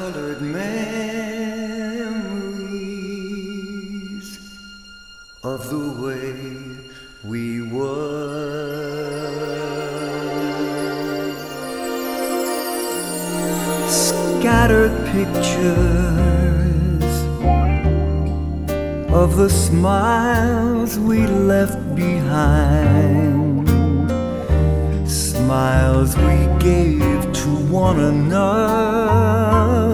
rose-colored memories of the way we were. Scattered pictures of the smiles we left behind, smiles we gave to one another.